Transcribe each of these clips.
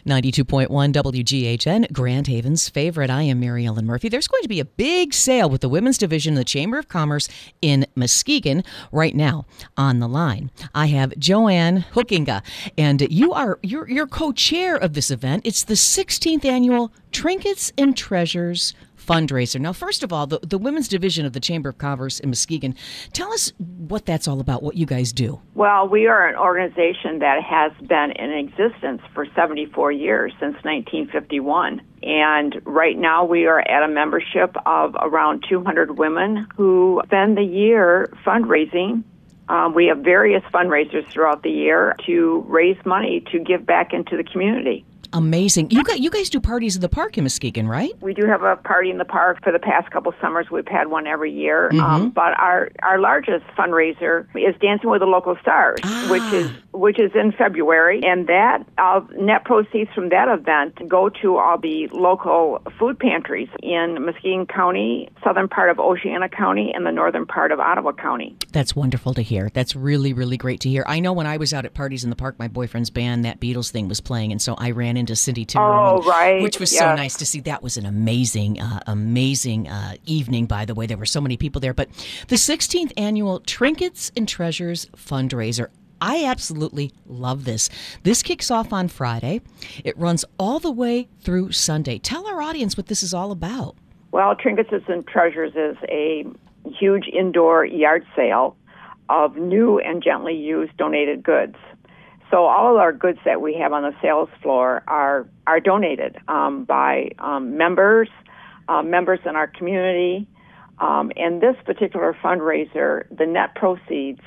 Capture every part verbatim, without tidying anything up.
ninety-two point one W G H N, Grand Haven's favorite. I am Mary Ellen Murphy. There's going to be a big sale with the Women's Division of the Chamber of Commerce in Muskegon right now. On the line, I have Joanne Hookinga, and you are you're, you're co-chair of this event. It's the sixteenth annual Trinkets and Treasures fundraiser. Now, first of all, the, the Women's Division of the Chamber of Commerce in Muskegon, tell us what that's all about, what you guys do. Well, we are an organization that has been in existence for seventy-four years, since nineteen fifty-one. And right now we are at a membership of around two hundred women who spend the year fundraising. Um, we have various fundraisers throughout the year to raise money to give back into the community. Amazing. You guys, you guys do parties in the park in Muskegon, right? We do have a party in the park. For the past couple summers, we've had one every year. Mm-hmm. Um, but our, our largest fundraiser is Dancing with the Local Stars, ah. which is which is in February. And that uh, net proceeds from that event go to all the local food pantries in Muskegon County, southern part of Oceana County, and the northern part of Ottawa County. That's wonderful to hear. That's really, really great to hear. I know when I was out at parties in the park, my boyfriend's band, that Beatles thing, was playing, and so I ran into Cindy Timmerman, oh, right. which was yes. so nice to see. That was an amazing, uh, amazing uh, evening, by the way. There were so many people there. But the sixteenth annual Trinkets and Treasures fundraiser, I absolutely love this. This kicks off on Friday. It runs all the way through Sunday. Tell our audience what this is all about. Well, Trinkets and Treasures is a huge indoor yard sale of new and gently used donated goods. So all of our goods that we have on the sales floor are are donated um, by um, members, uh, members in our community. Um, and this particular fundraiser, the net proceeds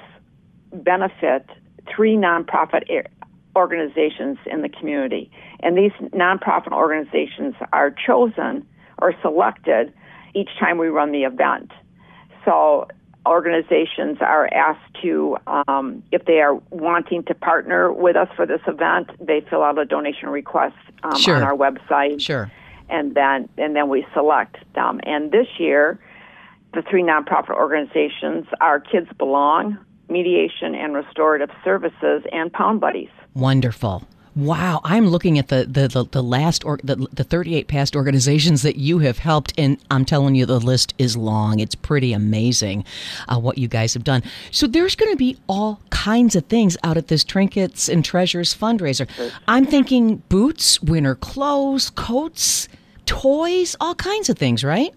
benefit three nonprofit organizations in the community. And these nonprofit organizations are chosen or selected each time we run the event. So organizations are asked to, um, if they are wanting to partner with us for this event, they fill out a donation request um, sure. on our website. Sure. And then and then we select them. And this year, the three nonprofit organizations are Kids Belong, Mediation and Restorative Services, and Pound Buddies. Wonderful. Wow, I'm looking at the the the, the last or the, the thirty-eight past organizations that you have helped, and I'm telling you, the list is long. It's pretty amazing uh, what you guys have done. So there's going to be all kinds of things out at this Trinkets and Treasures fundraiser. I'm thinking boots, winter clothes, coats, toys, all kinds of things, right?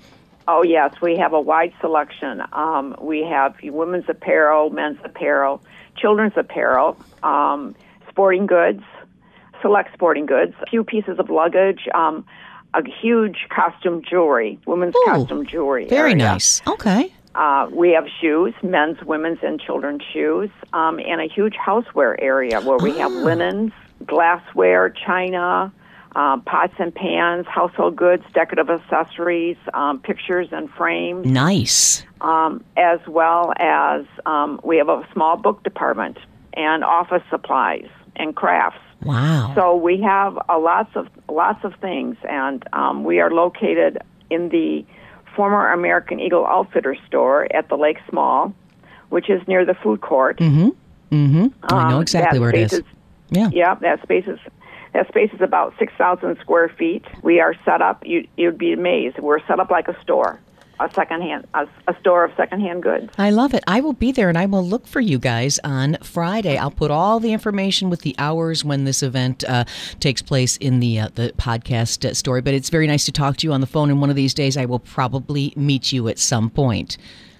Oh, yes. We have a wide selection. Um, we have women's apparel, men's apparel, children's apparel, um, sporting goods, select sporting goods, a few pieces of luggage, um, a huge costume jewelry, women's Ooh, costume jewelry. Very area. nice. Okay. Uh, we have shoes, men's, women's, and children's shoes, um, and a huge houseware area where we Ah. have linens, glassware, china, Um, pots and pans, household goods, decorative accessories, um, pictures and frames. Nice. Um, as well as um, we have a small book department and office supplies and crafts. Wow. So we have a lots of lots of things, and um, we are located in the former American Eagle Outfitter store at the Lakes Mall, which is near the food court. Mm-hmm. Mm-hmm. I know Um, exactly that where it space is. Yeah. Yeah, that space is that space is about six thousand square feet. We are set up. You you'd be amazed. We're set up like a store, a secondhand, a, a store of secondhand goods. I love it. I will be there, and I will look for you guys on Friday. I'll put all the information with the hours when this event uh, takes place in the uh, the podcast uh, story. But it's very nice to talk to you on the phone, and one of these days I will probably meet you at some point.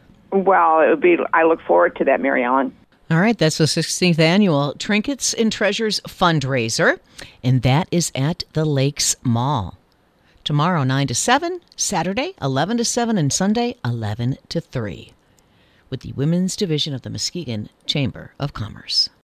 Well, it would be. I look forward to that, Mary Ellen. All right, that's the sixteenth annual Trinkets and Treasures fundraiser, and that is at the Lakes Mall. Tomorrow, nine to seven, Saturday, eleven to seven, and Sunday, eleven to three, with the Women's Division of the Muskegon Chamber of Commerce.